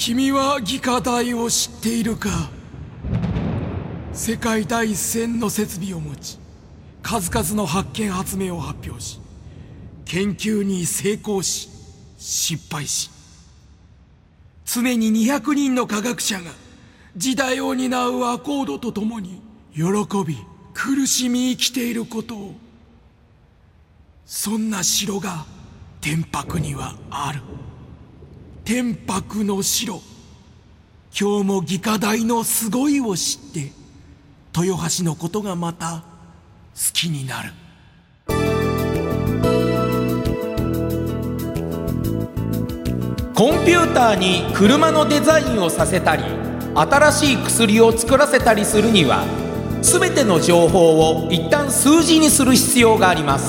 君は技科大を知っているか。世界第一線の設備を持ち、数々の発見発明を発表し、研究に成功し失敗し、常に200人の科学者が時代を担うアコードとともに喜び苦しみ生きていることを。そんな城が天白にはある。天白の城。今日も技科大のすごいを知って豊橋のことがまた好きになる。 コンピューターに車のデザインをさせたり、新しい薬を作らせたりするには、すべての情報を一旦数字にする必要があります。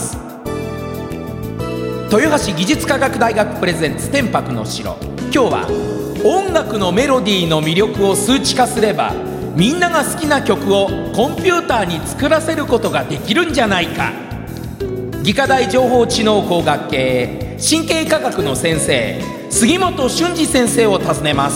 豊橋技術科学大学プレゼンツ天白の城。今日は音楽のメロディーの魅力を数値化すれば、みんなが好きな曲をコンピューターに作らせることができるんじゃないか。技科大情報知能工学系神経科学の先生、杉本俊二先生を訪ねます。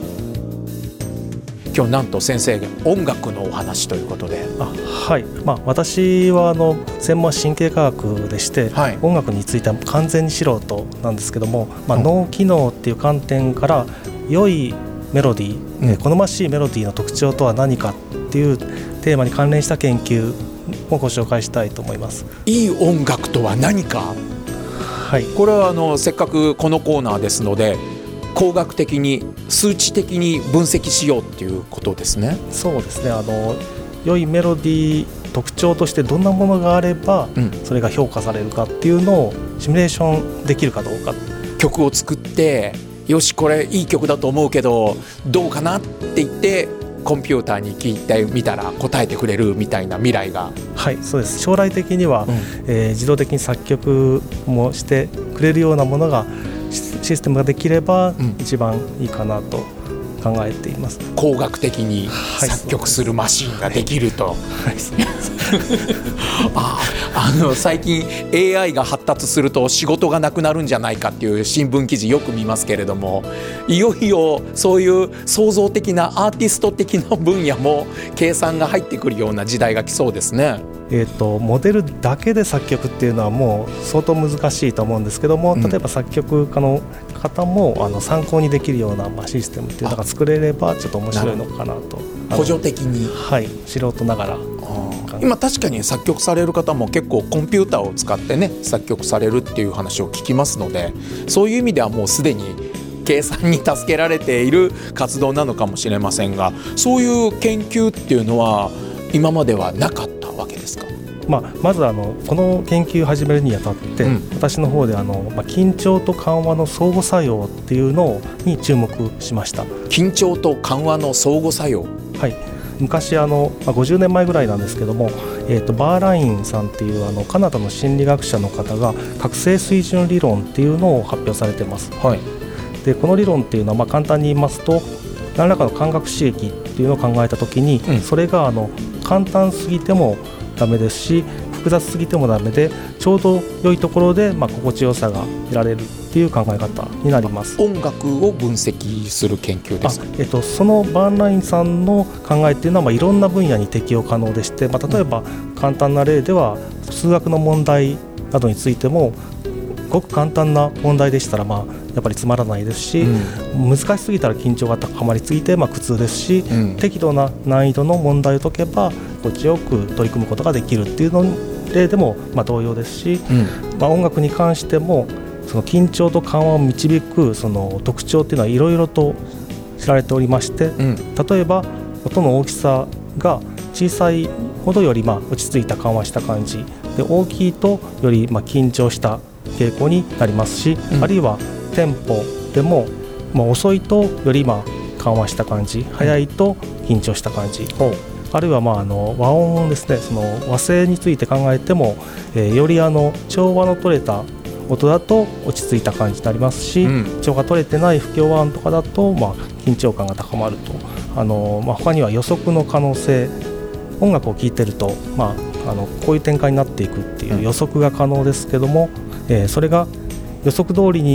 今日なんと先生が音楽のお話ということで。 はい、私は専門は神経科学でして、はい、音楽については完全に素人なんですけども、脳機能っていう観点から良いメロディー、好ましいメロディーの特徴とは何かっていうテーマに関連した研究をご紹介したいと思います。 いい音楽とは何か、はい、これはせっかくこのコーナーですので工学的に数値的に分析しようっていうことですね。 そうですね。良いメロディー特徴としてどんなものがあれば、それが評価されるかっていうのをシミュレーションできるかどうか。 曲を作ってよしこれいい曲だと思うけどどうかなって言ってコンピューターに聞いてみたら答えてくれるみたいな未来が。 はい、そうです。将来的には、自動的に作曲もしてくれるようなものがシステムができれば一番いいかなと考えています。 工学的に作曲するマシンができると、最近 AI が発達すると仕事がなくなるんじゃないかっていう新聞記事よく見ますけれども、いよいよそういう創造的なアーティスト的な分野も計算が入ってくるような時代が来そうですね。 モデルだけで作曲っていうのはもう相当難しいと思うんですけども、例えば作曲家の方も参考にできるようなシステムっていうのが作れればちょっと面白いのかなと。 補助的に、 はい、素人ながら。 今確かに作曲される方も結構コンピューターを使ってね作曲されるっていう話を聞きますので、そういう意味ではもうすでに計算に助けられている活動なのかもしれませんが、そういう研究っていうのは今まではなかったわけですか。 まずこの研究を始めるにあたって、私の方で緊張と緩和の相互作用っていうのに注目しました。 緊張と緩和の相互作用。 はい、昔50年前ぐらいなんですけども、バーラインさんっていうカナダの心理学者の方が覚醒水準理論っていうのを発表されています。はい、でこの理論っていうのは簡単に言いますと、何らかの感覚刺激っていうのを考えたときに、それが簡単すぎてもダメですし複雑すぎてもダメで、ちょうど良いところで心地よさが得られるっていう考え方になります。 音楽を分析する研究ですか。 そのバーンラインさんの考えっていうのは、いろんな分野に適用可能でして、例えば簡単な例では数学の問題などについても、ごく簡単な問題でしたらやっぱりつまらないですし、難しすぎたら緊張が高まりすぎて苦痛ですし、適度な難易度の問題を解けば心地よく取り組むことができるっていうの例でも同様ですし、音楽に関してもその緊張と緩和を導くその特徴っていうのはいろいろと知られておりまして、例えば音の大きさが小さいほどより落ち着いた緩和した感じで、大きいとより緊張した傾向になりますし、あるいはテンポでも、遅いとより緩和した感じ、速いと緊張した感じ、あるいは和音ですね。その和声について考えても、より調和の取れた音だと落ち着いた感じになりますし、調和が取れてない不協和音とかだと緊張感が高まると。他には予測の可能性、音楽を聴いてると、こういう展開になっていくっていう予測が可能ですけども、それが予測通りに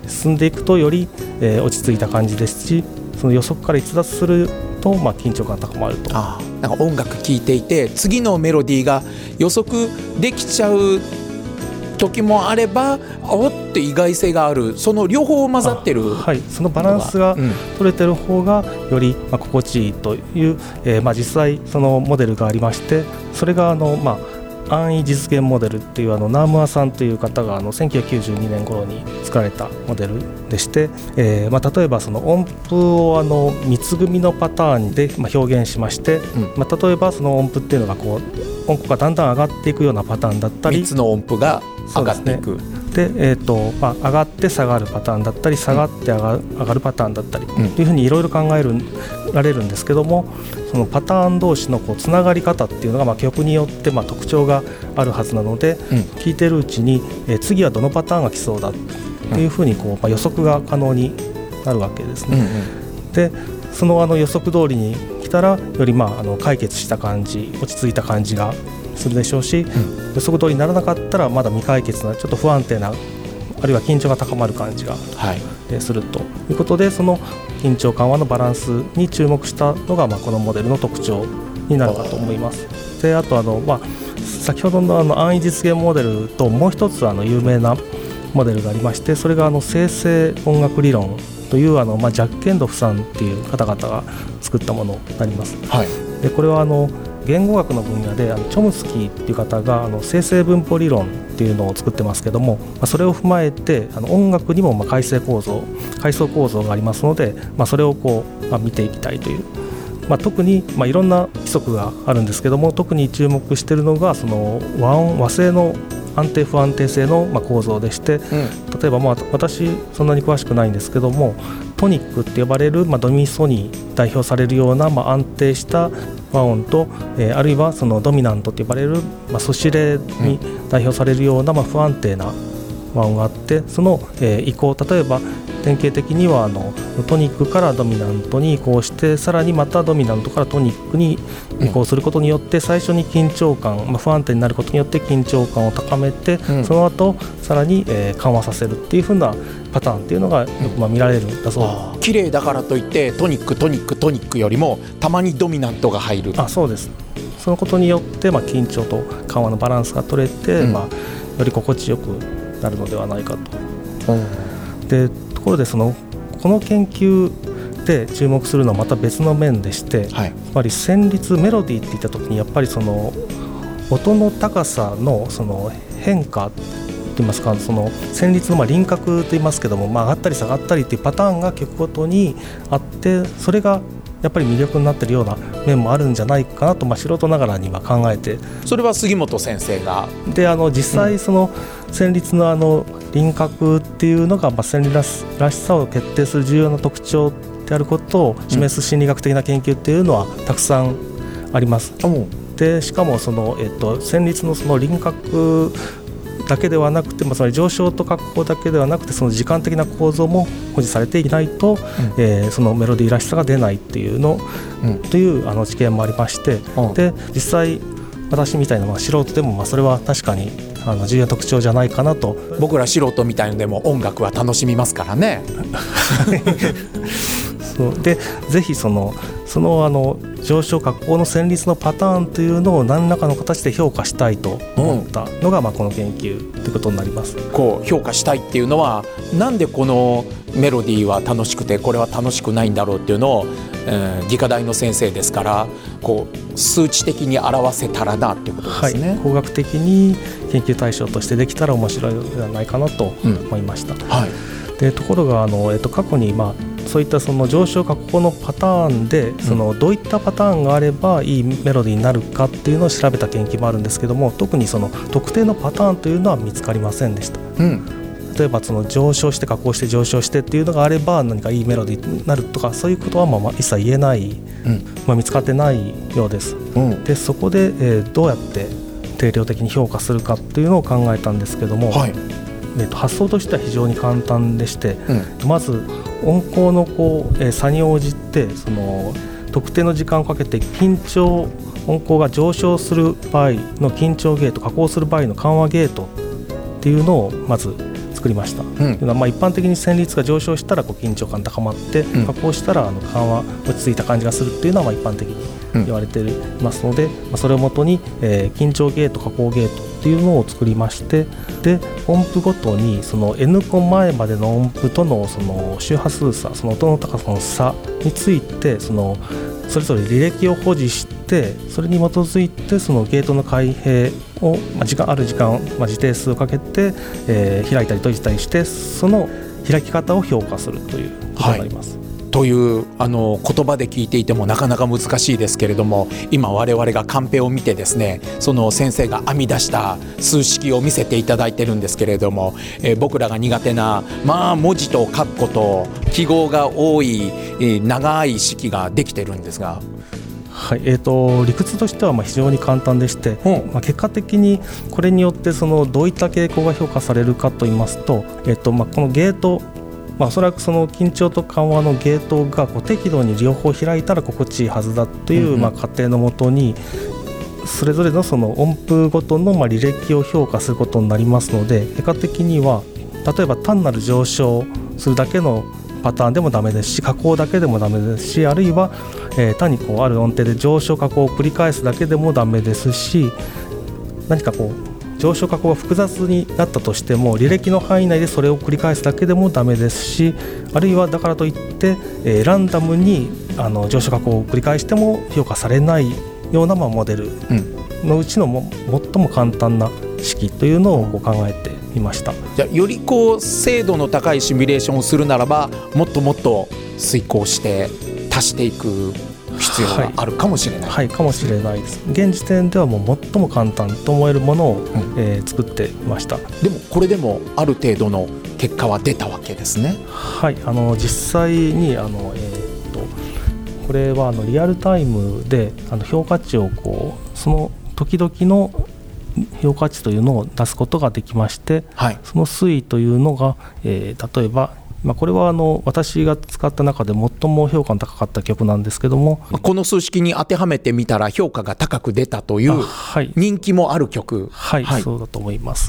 進んでいくとより、落ち着いた感じですし、その予測から逸脱すると、緊張感が高まると。 なんか音楽聴いていて次のメロディーが予測できちゃう時もあれば、おって意外性がある、その両方混ざってる、 はい、そのバランスが取れてる方がより心地いいという、実際そのモデルがありまして、それが安易実現モデルっていうナームアさんという方が1992年頃に作られたモデルでして、例えばその音符を3つ組のパターンで表現しまして、例えばその音符っていうのが音符がだんだん上がっていくようなパターンだったり、 3つの音符が上がっていく。 で上がって下がるパターンだったり、下がって上がるパターンだったりというふうにいろいろ考えられるんですけども、そのパターン同士のつながり方っていうのが曲によって特徴があるはずなので、聴いてるうちに次はどのパターンが来そうだっていうふうに予測が可能になるわけですね。でその予測通りに来たらより解決した感じ、落ち着いた感じがするでしょうし、予測通りにならなかったらまだ未解決なちょっと不安定な、あるいは緊張が高まる感じが、するということで、その緊張緩和のバランスに注目したのがこのモデルの特徴になるかと思います。であと先ほどの安易実現モデルともう一つ有名なモデルがありまして、それが生成音楽理論というジャッケンドフさんっていう方々が作ったものになります。でこれは言語学の分野でチョムスキーっていう方が生成分法理論っていうのを作ってますけども、それを踏まえて音楽にも階層構造がありますので、それを見ていきたいという、特にいろんな規則があるんですけども、特に注目しているのがその和声の安定不安定性の構造でして、例えば私そんなに詳しくないんですけども、トニックって呼ばれるドミソに代表されるような安定した和音と、あるいはそのドミナントと呼ばれるソシレに代表されるような不安定な和音があって、その移行、例えば典型的にはトニックからドミナントに移行して、さらにまたドミナントからトニックに移行することによって、最初に緊張感、不安定になることによって緊張感を高めて、その後さらに緩和させるっていう風なパターンっていうのがよく見られるんだそうです。 綺麗だからといってトニックよりもたまにドミナントが入る。 そうです。そのことによって緊張と緩和のバランスが取れて、より心地よくなるのではないかと。でところでこの研究で注目するのはまた別の面でして、やっぱり旋律メロディーっていった時にやっぱりその音の高さのその変化といいますか、その旋律の輪郭といいますけども、上がったり下がったりっていうパターンが曲ごとにあって、それがやっぱり魅力になっているような面もあるんじゃないかなと、素人ながらには考えて、 それは杉本先生がで実際その旋律の輪郭っていうのが旋律らしさを決定する重要な特徴であることを示す心理学的な研究っていうのはたくさんあります。でしかも旋律のその輪郭だけではなくて、つまり上昇と下降だけではなくて、その時間的な構造も保持されていないと、そのメロディーらしさが出ないっていうの、という知見もありまして、で実際私みたいな素人でもそれは確かに重要な特徴じゃないかなと。 僕ら素人みたいのでも音楽は楽しみますからね。 そうでぜひその上昇下降の旋律のパターンというのを何らかの形で評価したいと思ったのが、この研究ということになります。 評価したいっていうのは、なんでこのメロディーは楽しくてこれは楽しくないんだろうっていうのを、理科大の先生ですから数値的に表せたらなっていうことですね。 工学的に研究対象としてできたら面白いのではないかなと思いました。でところが過去にそういったその上昇下降のパターンでどういったパターンがあればいいメロディーになるかっていうのを調べた研究もあるんですけども、特にその特定のパターンというのは見つかりませんでした。例えばその上昇して下降して上昇してっていうのがあれば何かいいメロディーになるとか、そういうことは一切言えない、見つかってないようです。でそこで、どうやって定量的に評価するかっていうのを考えたんですけども、発想としては非常に簡単でして、まず音高の差に応じてその特定の時間をかけて音高が上昇する場合の緊張ゲート、下降する場合の緩和ゲートっていうのをまず作作りました。というのは一般的に旋律が上昇したら緊張感高まって、下降したら緩和落ち着いた感じがするっていうのは一般的に言われていますので、それをもとに、緊張ゲート下降ゲートっていうのを作りまして、で音符ごとにその N 個前までの音符とのその周波数差、その音の高さの差についてそれぞれ履歴を保持して、それに基づいてそのゲートの開閉を、ある時間、時定数をかけて、開いたり閉じたりして、その開き方を評価するということになります。 という言葉で聞いていてもなかなか難しいですけれども、今我々がカンペを見てですね、その先生が編み出した数式を見せていただいてるんですけれども、僕らが苦手な、文字と括弧と記号が多い、長い式ができてるんですが、 はい、理屈としては非常に簡単でして、結果的にこれによってどういった傾向が評価されるかといいますと、このゲート、おそらくその緊張と緩和のゲートが適度に両方開いたら心地いいはずだという仮定のもとに、それぞれのその音符ごとの履歴を評価することになりますので、結果的には例えば単なる上昇するだけのパターンでもダメですし、下降だけでもダメですし、あるいは、単にある音程で上昇下降を繰り返すだけでもダメですし、何か上昇下降が複雑になったとしても履歴の範囲内でそれを繰り返すだけでもダメですし、あるいはだからといって、ランダムに上昇下降を繰り返しても評価されないようなモデルのうちの最も簡単な式というのを考えてみました。 じゃあより精度の高いシミュレーションをするならば、もっともっと遂行して足していく必要があるかもしれない。 かもしれないです。現時点ではもう最も簡単と思えるものを、作ってみました。 でもこれでもある程度の結果は出たわけですね。 はい、実際にこれはリアルタイムで評価値をその時々の評価値というのを出すことができまして、その推移というのが、例えばこれは私が使った中で最も評価の高かった曲なんですけども、 この数式に当てはめてみたら評価が高く出たという人気もある曲。 そうだと思います。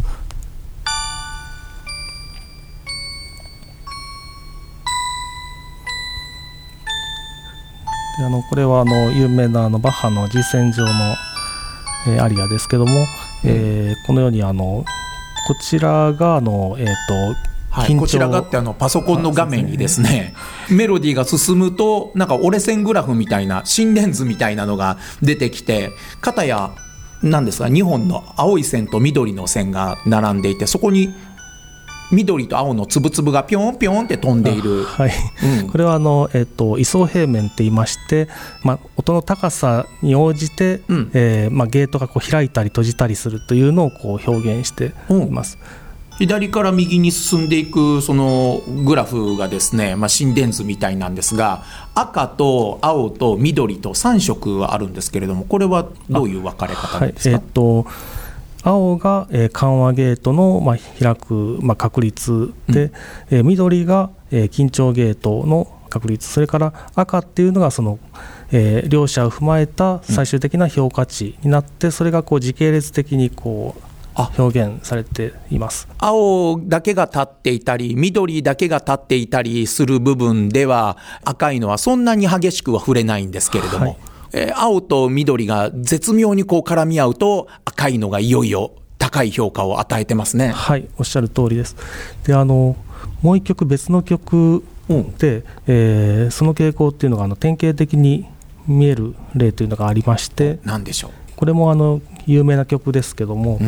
でこれは有名なバッハの G 線上の、アリアですけども、このようにこちらがこちらがってパソコンの画面にですね、メロディーが進むとなんか折れ線グラフみたいな心電図みたいなのが出てきて、片や何ですか、2本の青い線と緑の線が並んでいて、そこに緑と青のつぶつぶがピョンピョンって飛んでいる。 これは位相平面って言いまして、音の高さに応じて、ゲートが開いたり閉じたりするというのを表現しています。 左から右に進んでいくそのグラフがですね、心電図みたいなんですが、赤と青と緑と3色あるんですけれども、これはどういう分かれ方ですか？ 青が緩和ゲートの開く確率で、緑が緊張ゲートの確率、それから赤っていうのがその両者を踏まえた最終的な評価値になって、それが時系列的に表現されています。 青だけが立っていたり緑だけが立っていたりする部分では、赤いのはそんなに激しくは触れないんですけれども、青と緑が絶妙に絡み合うと、赤いのがいよいよ高い評価を与えてますね。 おっしゃる通りです。でもう一曲別の曲で、その傾向っていうのが典型的に見える例というのがありまして、 何でしょう？ これも有名な曲ですけども、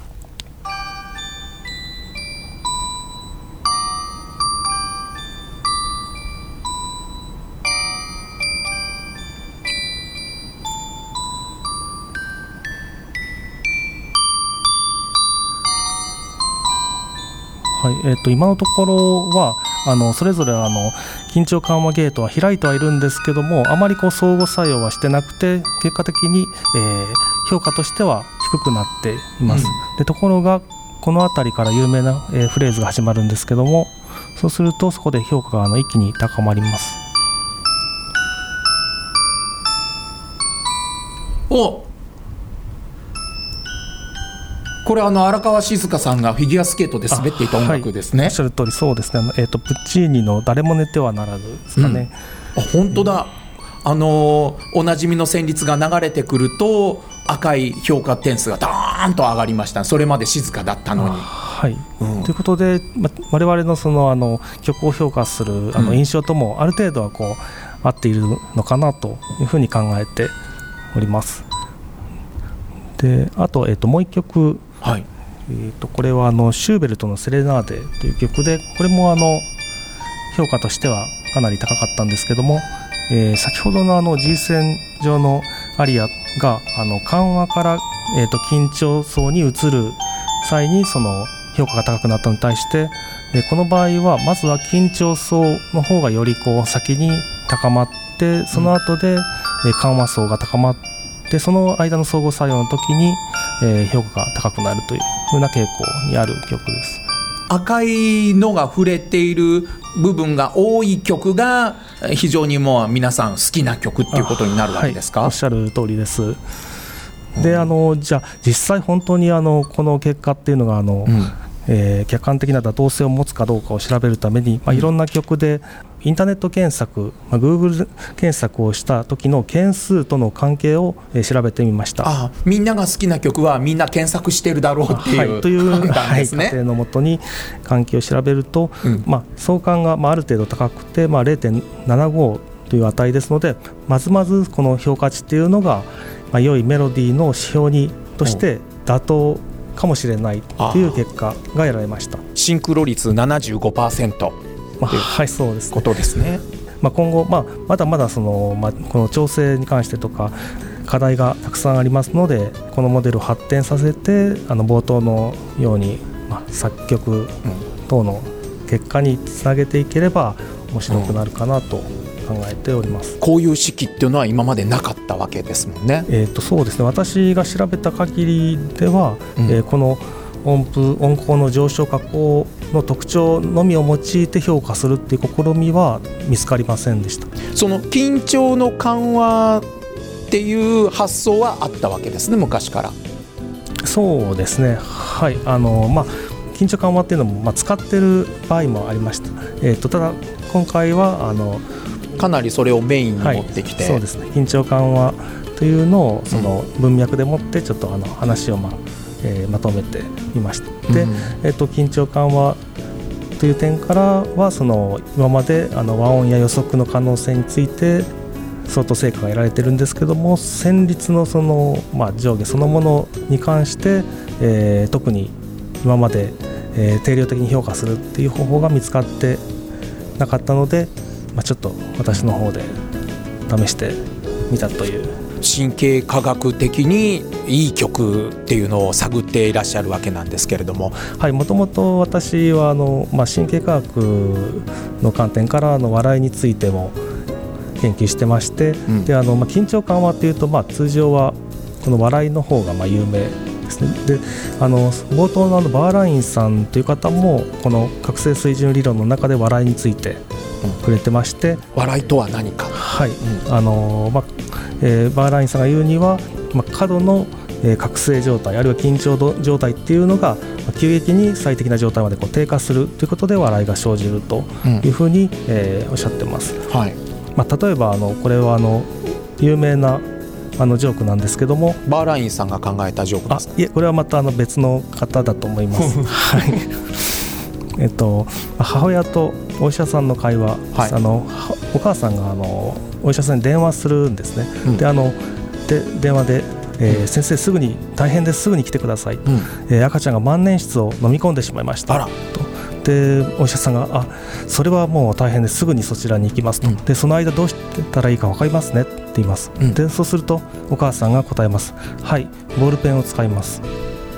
今のところはそれぞれ緊張緩和ゲートは開いてはいるんですけども、あまり相互作用はしてなくて、結果的に、評価としては低くなっています。でところがこの辺りから有名な、フレーズが始まるんですけども、そうするとそこで評価が一気に高まります。 これ荒川静香さんがフィギュアスケートで滑っていた音楽ですね。 おっしゃる通りそうですね。プッチーニの誰も寝てはならぬですかね。 本当だ、おなじみの旋律が流れてくると赤い評価点数がダーンと上がりました。それまで静かだったのに。 はい、ということで、我々の曲を評価する印象ともある程度は合っているのかなというふうに考えております。であと、もう一曲、はい、これはシューベルトのセレナーデという曲で、これも評価としてはかなり高かったんですけども、先ほどの G 線上のアリアが緩和から、緊張層に移る際にその評価が高くなったのに対して、この場合はまずは緊張層の方がより先に高まって、その後で緩和層が高まって、その間の相互作用の時に、評価が高くなるというふうな傾向にある曲です。 赤いのが触れている部分が多い曲が非常にもう皆さん好きな曲っていうことになるわけですか？ はい、おっしゃる通りです。でじゃあ実際本当にこの結果っていうのが客観的な妥当性を持つかどうかを調べるために、いろんな曲でインターネット検索、Google 検索をした時の件数との関係を調べてみました。 みんなが好きな曲はみんな検索してるだろうっていう、 という判断ですね。 仮定のもとに関係を調べると、相関がある程度高くて、0.75 という値ですので、まずこの評価値っていうのが、良いメロディーの指標にとして妥当かもしれないという結果が得られました。 シンクロ率 75%、 はい、そうですね。 ことですね。 今後、まだまだこの調整に関してとか課題がたくさんありますので、このモデルを発展させて冒頭のように、作曲等の結果につなげていければ面白くなるかなと考えております。 こういう式っていうのは今までなかったわけですもんね。 そうですね。私が調べた限りでは、この音高の上昇下降の特徴のみを用いて評価するっていう試みは見つかりませんでした。その緊張の緩和っていう発想はあったわけですね、昔から。 そうですね。はい。緊張緩和っていうのも、使ってる場合もありました。ただ今回はかなりそれをメインに持ってきて、 そうですね。緊張緩和というのをその文脈でもってちょっと話をまとめてみました。で、緊張緩和という点からは今まで和音や予測の可能性について相当成果が得られているんですけども、旋律の上下そのものに関して、特に今まで、定量的に評価するっていう方法が見つかってなかったので、ちょっと私の方で試してみたという。 神経科学的にいい曲っていうのを探っていらっしゃるわけなんですけれども、 はい、もともと私は神経科学の観点から笑いについても研究してまして、で緊張緩和っていうと、通常はこの笑いの方が有名ですね。で冒頭のバーラインさんという方もこの覚醒水準理論の中で笑いについて触れてまして、 笑いとは何か、 はい、バーラインさんが言うには、過度の覚醒状態あるいは緊張状態っていうのが急激に最適な状態まで低下するということで笑いが生じるというふうに、おっしゃってます。はい。例えばこれは有名なジョークなんですけども、 バーラインさんが考えたジョークですか？ いえ、これはまた別の方だと思います。はい。母親とお医者さんの会話、はい、お母さんがお医者さんに電話するんですね。で電話で、先生すぐに大変です、すぐに来てください、赤ちゃんが万年筆を飲み込んでしまいましたと。でお医者さんがそれはもう大変です、すぐにそちらに行きますと。でその間どうしたらいいか分かりますねって言います。でそうするとお母さんが答えます。はい、ボールペンを使います。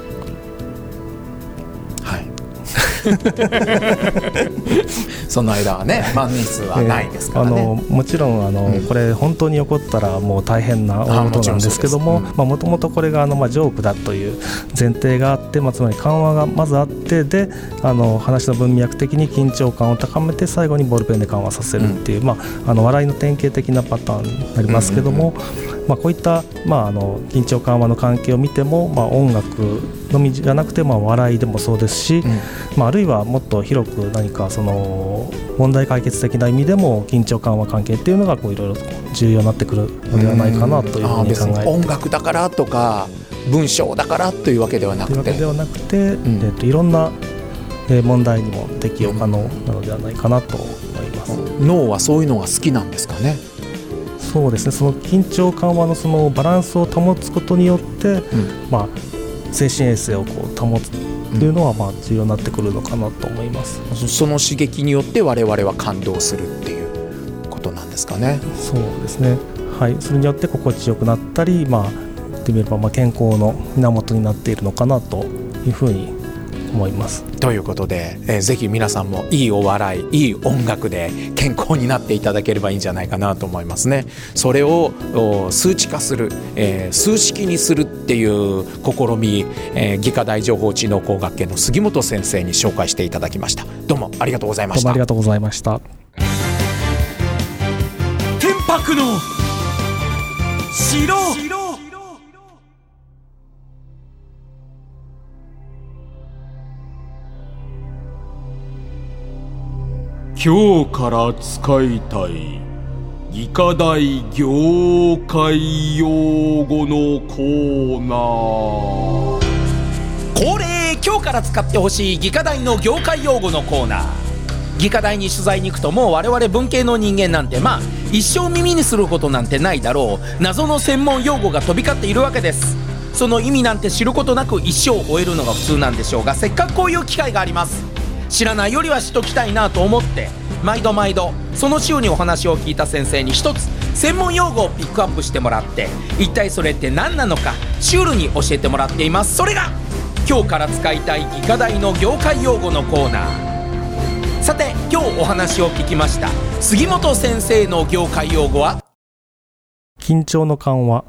その間はね、万年筆はないですからね。 もちろんこれ本当に起こったらもう大変なことなんですけども、もともとこれがジョークだという前提があって、つまり緩和がまずあって、で話の文脈的に緊張感を高めて最後にボールペンで緩和させるっていう、笑いの典型的なパターンになりますけども、 こういった、緊張緩和の関係を見ても、音楽のみじゃなくて、笑いでもそうですし、あるいはもっと広く何かその問題解決的な意味でも緊張緩和関係っていうのがいろいろ重要になってくるのではないかなというふうに考えて、 音楽だからとか文章だからというわけではなくて、 いろんな問題にも適用可能なのではないかなと思います。 脳はそういうのが好きなんですかね。 そうですね、その緊張緩和のそのバランスを保つことによって、精神衛生を保つというのは重要になってくるのかなと思います。 その刺激によって我々は感動するっていうことなんですかね。 そうですね、はい、それによって心地よくなったり、言ってみれば健康の源になっているのかなというふうに思います。 ということで、ぜひ皆さんもいいお笑い、いい音楽で健康になっていただければいいんじゃないかなと思いますね。それを数値化する、数式にするっていう試み、技科大情報知能工学研の杉本先生に紹介していただきました。どうもありがとうございました。 どうもありがとうございました。 天白の城。 今日から使いたい技科大業界用語のコーナー。 恒例、今日から使ってほしい技科大の業界用語のコーナー。技科大に取材に行くと、もう我々文系の人間なんて一生耳にすることなんてないだろう謎の専門用語が飛び交っているわけです。その意味なんて知ることなく一生を終えるのが普通なんでしょうが、せっかくこういう機会があります。知らないよりは知っときたいなと思って、毎度その週にお話を聞いた先生に一つ専門用語をピックアップしてもらって、一体それって何なのかシュールに教えてもらっています。それが今日から使いたい技科大の業界用語のコーナー。さて、今日お話を聞きました杉本先生の業界用語は緊張の緩和。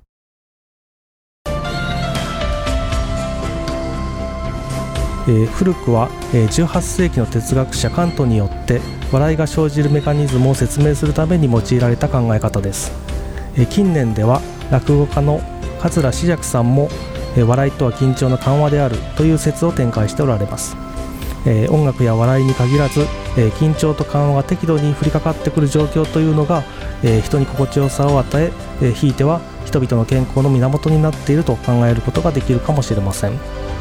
古くは18世紀の哲学者カントによって笑いが生じるメカニズムを説明するために用いられた考え方です。近年では落語家の桂枝雀さんも笑いとは緊張の緩和であるという説を展開しておられます。音楽や笑いに限らず緊張と緩和が適度に降りかかってくる状況というのが人に心地よさを与え、ひいては人々の健康の源になっていると考えることができるかもしれません。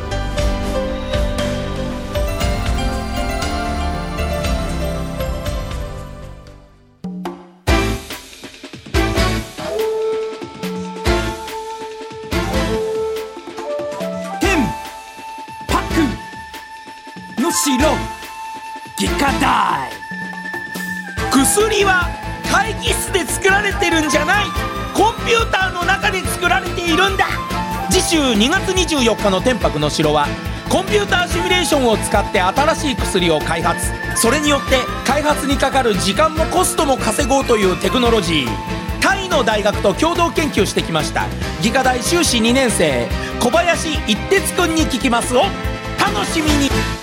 技科大。薬は会議室で作られてるんじゃない、コンピューターの中で作られているんだ。次週2月24日の天白の城はコンピューターシミュレーションを使って新しい薬を開発、それによって開発にかかる時間もコストも稼ごうというテクノロジー。タイの大学と共同研究してきました技科大修士2年生小林一徹くんに聞きますを楽しみに。